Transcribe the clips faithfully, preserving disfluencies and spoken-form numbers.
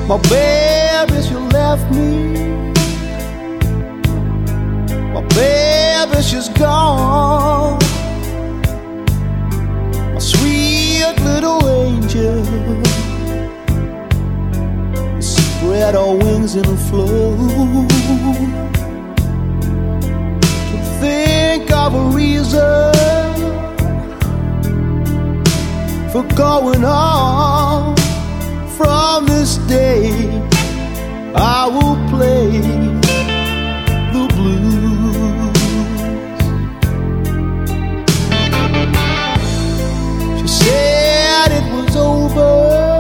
My baby, she left me. My baby, she's gone. My sweet little angel, spread her wings and flew. To think of a reason for going on. From this day, I will play the blues. She said it was over.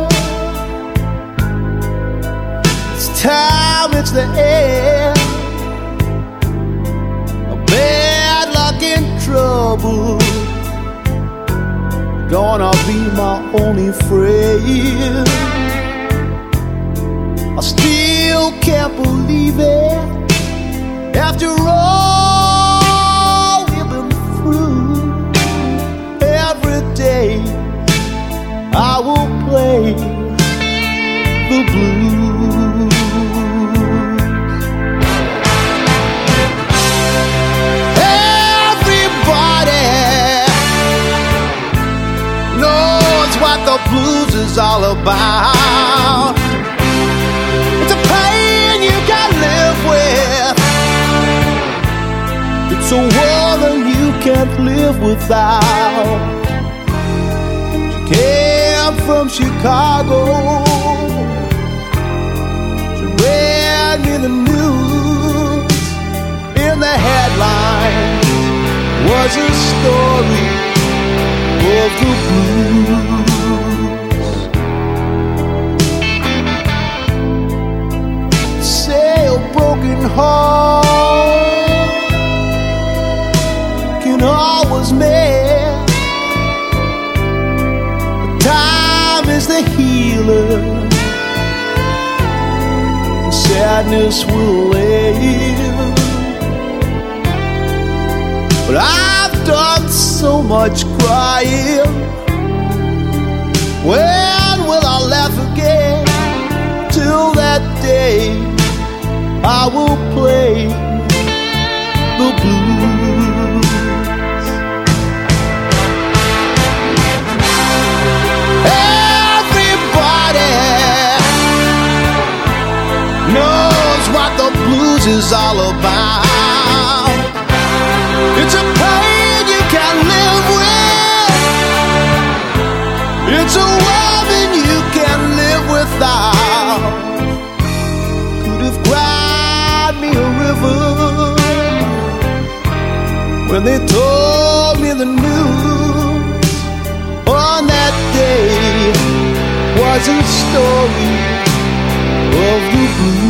It's time, it's the end. A bad luck and trouble gonna be my only friend. I still can't believe it. After all we've been through, every day I will play the blues. Everybody knows what the blues is all about. It's a pain you can't live with. It's a woman you can't live without. She came from Chicago. She read me the news. In the headlines was a story of the blues. Broken heart can always mend. Time is the healer. Sadness will end. But I've done so much crying. When will I laugh again? Till that day I will play the blues. Everybody knows what the blues is all about. It's a pain you can't live with. It's a woman you can't live without. Could have cried me a river when they told me the news. On that day was a story of the blues.